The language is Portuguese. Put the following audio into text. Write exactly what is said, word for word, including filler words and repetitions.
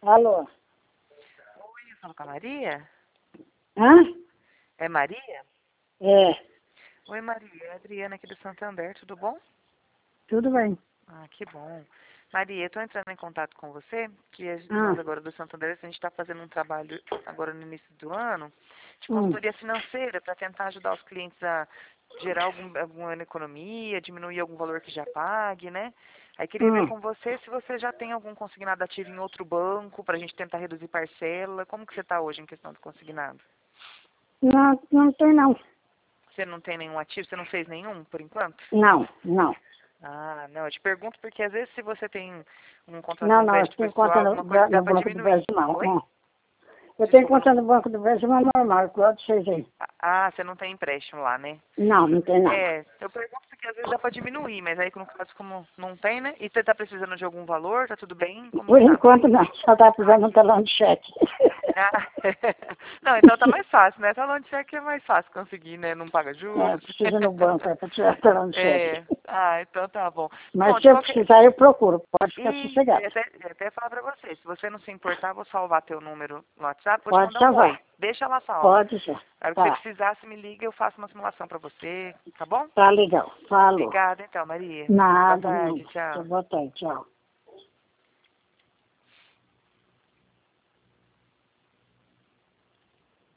Alô? Oi, eu falo com a Maria? Hã? É Maria? É, Oi, Maria. É a Adriana aqui do Santander, tudo bom? tudo bem. Ah, que bom. Maria, eu estou entrando em contato com você, que a gente- Ah, nós agora do Santander, a gente está fazendo um trabalho agora no início do ano de hum, consultoria financeira para tentar ajudar os clientes a gerar algum, alguma economia, diminuir algum valor que já pague, né? Aí queria ver hum. com você se você já tem algum consignado ativo em outro banco para a gente tentar reduzir parcela. Como que você está hoje em questão do consignado? Não, não tem não. Você não tem nenhum ativo? Você não fez nenhum, por enquanto? Não, não. Ah, não, eu te pergunto porque às vezes se você tem um contrato Não, de não, eu empréstimo tenho conta pessoal, no, alguma coisa que dá no para Banco do diminuir. Brasil, não. Oi? Hum. Eu tenho Desculpa, não. conta no Banco do Brasil, mas normal, igual de vocês aí. Ah, você não tem empréstimo lá, né? Não, não tem não. É, eu pergunto porque às vezes dá para diminuir, mas aí no caso como não tem, né? E você tá precisando de algum valor, tá tudo bem? Como Por que tá? enquanto não, só tá Ah, precisando um talão de cheque. ah, não, então tá mais fácil, né? Talão de cheque é mais fácil conseguir, né? Não paga É, juros. preciso ir no banco é, para tirar talão de cheque. É, ah, então tá bom. Mas Bom, se de eu qualquer... precisar, eu procuro. Pode ficar E eu sossegado. ia até, eu ia até falar pra você, se você não se importar, vou salvar teu número no WhatsApp, vou te Pode mandar um oi. salvar. Deixa lá salvo. Pode ser. Na hora que você Tá, precisar, se me liga, eu faço uma simulação pra você, tá bom? tá legal. Falou. Obrigada então, Maria. Boa Nada, não. tarde, tchau. Boa tarde, tchau.